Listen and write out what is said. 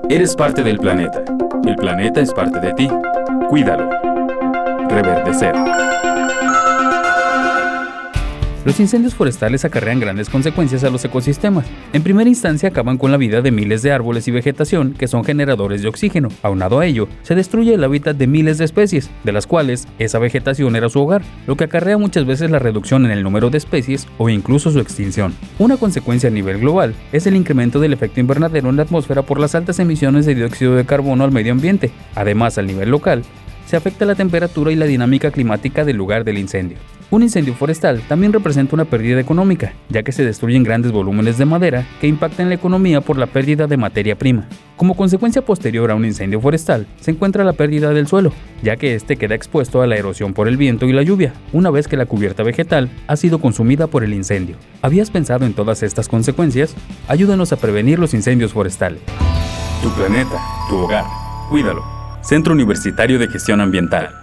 Eres parte del planeta. El planeta es parte de ti. Cuídalo. Reverdecer. Los incendios forestales acarrean grandes consecuencias a los ecosistemas. En primera instancia acaban con la vida de miles de árboles y vegetación que son generadores de oxígeno. Aunado a ello, se destruye el hábitat de miles de especies, de las cuales esa vegetación era su hogar, lo que acarrea muchas veces la reducción en el número de especies o incluso su extinción. Una consecuencia a nivel global es el incremento del efecto invernadero en la atmósfera por las altas emisiones de dióxido de carbono al medio ambiente. Además, al nivel local, se afecta la temperatura y la dinámica climática del lugar del incendio. Un incendio forestal también representa una pérdida económica, ya que se destruyen grandes volúmenes de madera que impactan la economía por la pérdida de materia prima. Como consecuencia posterior a un incendio forestal, se encuentra la pérdida del suelo, ya que este queda expuesto a la erosión por el viento y la lluvia, una vez que la cubierta vegetal ha sido consumida por el incendio. ¿Habías pensado en todas estas consecuencias? Ayúdanos a prevenir los incendios forestales. Tu planeta, tu hogar. Cuídalo. Centro Universitario de Gestión Ambiental.